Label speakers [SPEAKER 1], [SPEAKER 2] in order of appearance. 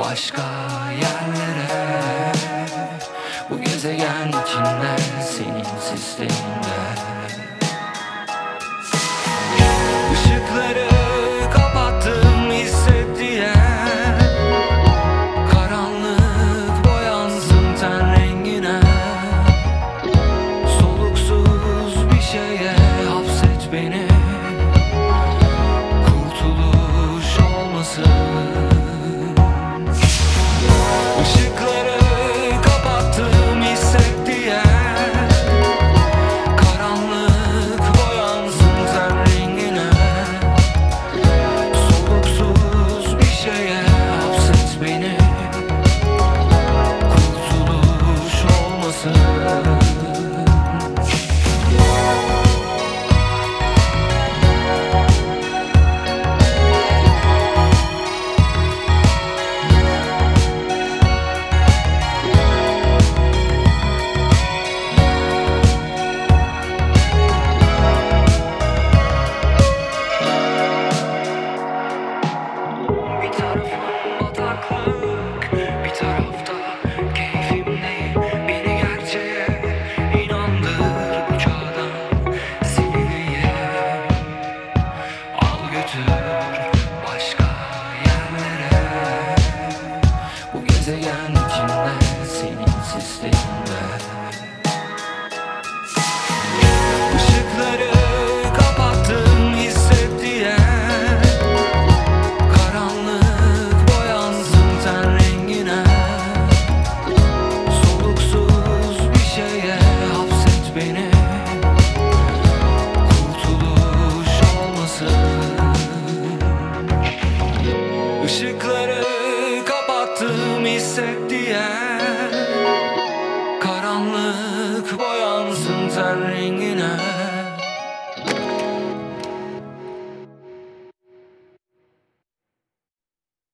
[SPEAKER 1] başka yerlere. Bu gezegen içinde, senin sisteminde. Işıkları kapattım hisset diye. Karanlık boyansın ten rengine. Soluksuz bir şeye hapset beni. Kurtuluş olmasın. Işıkları kapattım hisset diye. Karanlık boyansın ten rengine. Soluksuz bir şeye hapset beni. Kurtuluş olmasın. Bir tarafım bataklık, bir tarafta keyfim değil. Beni gerçeğe inandır bu çağdan zirveye. Al götür başka yerlere. Bu gezegen içinde, senin sisteminde. Işıkları kapattım hisset diye. Karanlık boyansın ten rengine. Soluksuz bir şeye hapset beni. Kurtuluş olmasın. Işıkları kapattım hisset diye. Karanlık boyansın ten rengine.